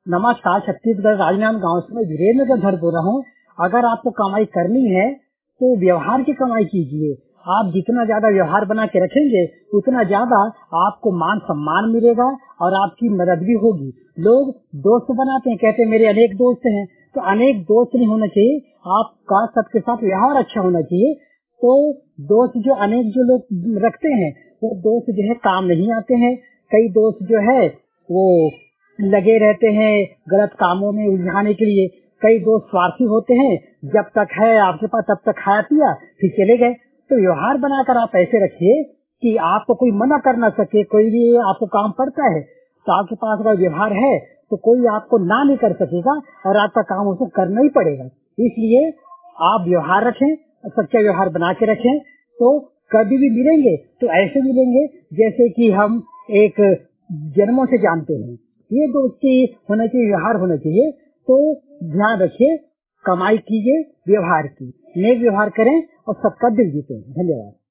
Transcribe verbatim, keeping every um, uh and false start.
नमस्कार, छत्तीसगढ़ राजनांद गांव से मैं वीरेंद्र धर बोल रहा हूँ। अगर आपको कमाई करनी है तो व्यवहार की कमाई कीजिए। आप जितना ज्यादा व्यवहार बना के रखेंगे उतना ज्यादा आपको मान सम्मान मिलेगा और आपकी मदद भी होगी। लोग दोस्त बनाते हैं, कहते हैं मेरे अनेक दोस्त हैं, तो अनेक दोस्त नहीं होना चाहिए, आपका सबके साथ व्यवहार अच्छा होना चाहिए। तो दोस्त जो अनेक जो लोग रखते हैं वो दोस्त जो है काम नहीं आते हैं। कई दोस्त जो है वो लगे रहते हैं गलत कामों में उलझाने के लिए। कई दोस्त स्वार्थी होते हैं, जब तक है आपके पास तब तक खाया पिया फिर चले गए। तो व्यवहार बनाकर आप ऐसे रखिए कि आपको कोई मना कर ना सके। कोई भी आपको काम पड़ता है तो आपके पास अगर व्यवहार है तो कोई आपको ना नहीं कर सकेगा और आपका काम उसको करना ही पड़ेगा। इसलिए आप व्यवहार रखें, सच्चा व्यवहार बना के रखें, तो कभी भी मिलेंगे तो ऐसे मिलेंगे जैसे कि हम एक जन्मों से जानते हैं। ये दोस्ती होना चाहिए, व्यवहार होना चाहिए। तो ध्यान रखिए, कमाई कीजिए व्यवहार की, नेक व्यवहार करें और सबका दिल जीतें। धन्यवाद।